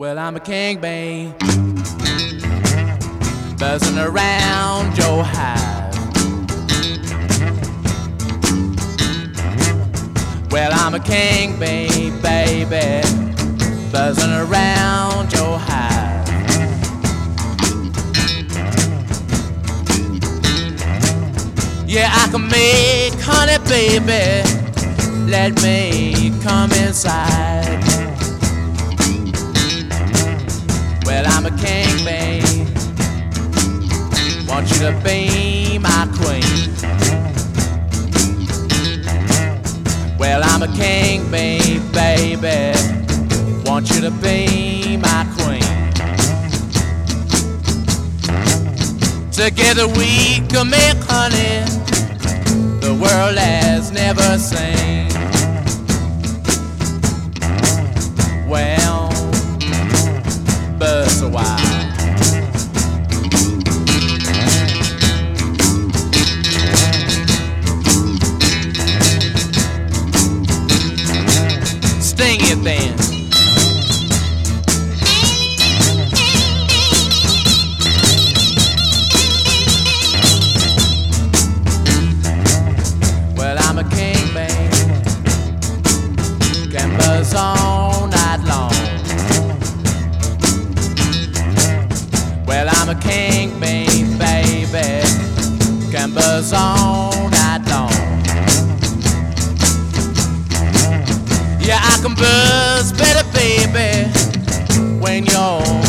Well, I'm a king, babe, buzzing around your hive. Well, I'm a king, babe, baby, buzzing around your hive. Yeah, I can make honey, baby, let me come inside. Well, I'm a king, babe, want you to be my queen. Well, I'm a king, babe, baby, want you to be my queen. Together we can make honey the world has never seen. Well, buzz a while. Sting it then. Well, I'm a king, babe, can buzz all night long. Well, I'm a king, babe, baby, can buzz all night long. Yeah, I can buzz better, baby, when you're